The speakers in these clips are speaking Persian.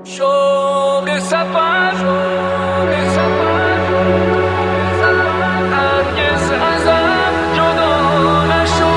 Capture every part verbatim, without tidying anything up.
شوق سفر شوق سفر هرگز ازم جدا نشو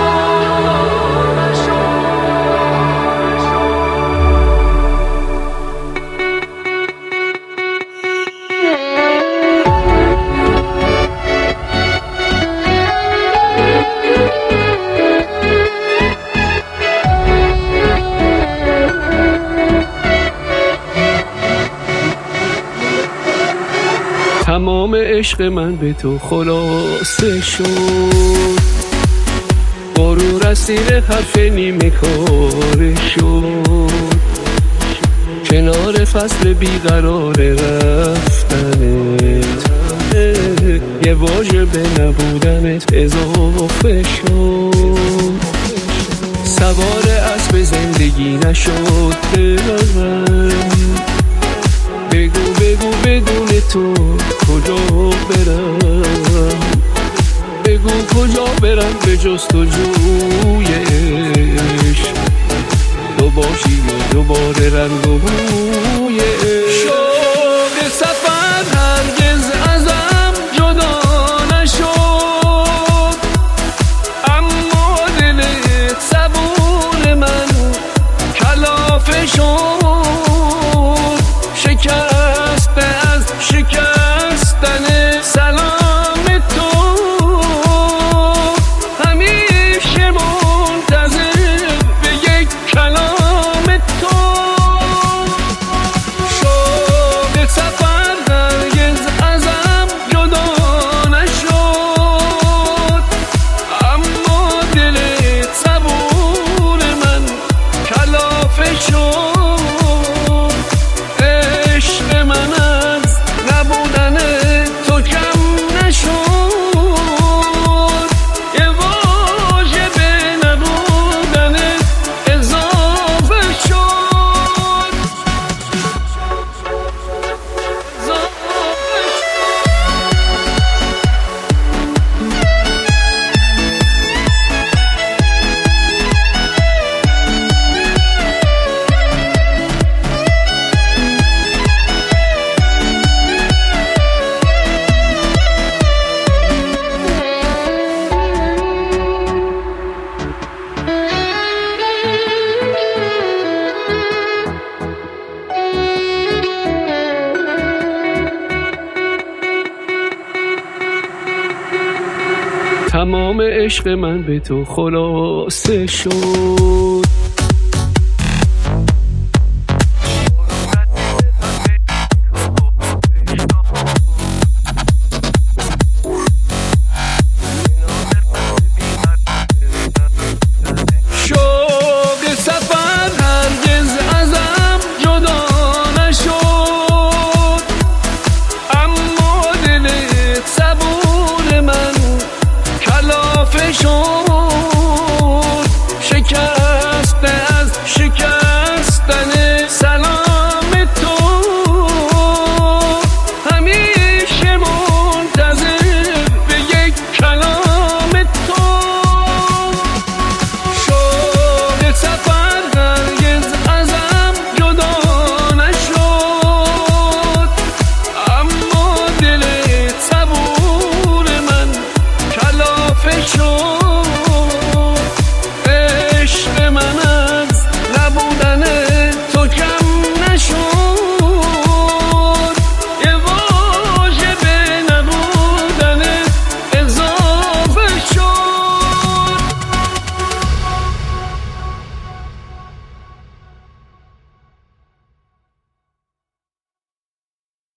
تمام عشق من به تو خلاصه شد، برو رسیر حرف نیمه کاره شد، کنار فصل بیقرار رفتنت یه واژه به نبودنت اضافه شد، سوار اسب زندگی نشد دلم، بگو بگو بدون تو کجا برم، بگو کجا برم به جز تو جوی عشق، تو باشی و دوباره رنگ و بوی عشق. شوق سفر هرگز ازم جدا نشد، اما دل صبور من کلافه شد، شکسته از شکستن سلام تو، همیشه منتظر به یک کلام تو. شوق سفر هرگز ازم جدا نشد، اما دل صبور من کلافه شد، تمام عشق من به تو خلاصه شد،